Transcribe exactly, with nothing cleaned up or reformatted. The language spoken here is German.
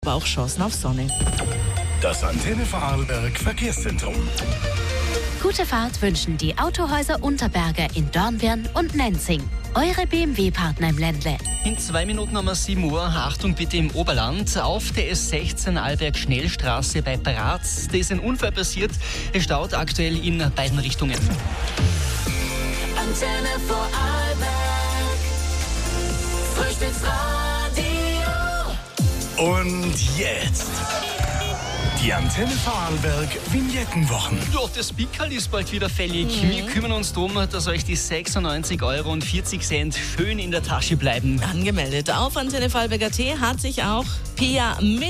aber auch Chancen auf Sonne. Das Antenne Vorarlberg Verkehrszentrum. Gute Fahrt wünschen die Autohäuser Unterberger in Dornbirn und Nenzing. Eure B M W-Partner im Ländle. In zwei Minuten haben wir sieben Uhr. Achtung bitte im Oberland. Auf der S sechzehn Alberg-Schnellstraße bei Bratz. Da ist ein Unfall passiert. Es staut aktuell in beiden Richtungen. Antenne Vorarlberg. Frühstücksradio. Und jetzt die Antenne Vorarlberg Vignettenwochen. Ja, das Pickerl ist bald wieder fällig. Mhm. Wir kümmern uns darum, dass euch die sechsundneunzig Euro und vierzig Cent schön in der Tasche bleiben. Angemeldet auf Antenne Vorarlberg punkt at hat sich auch Pia mit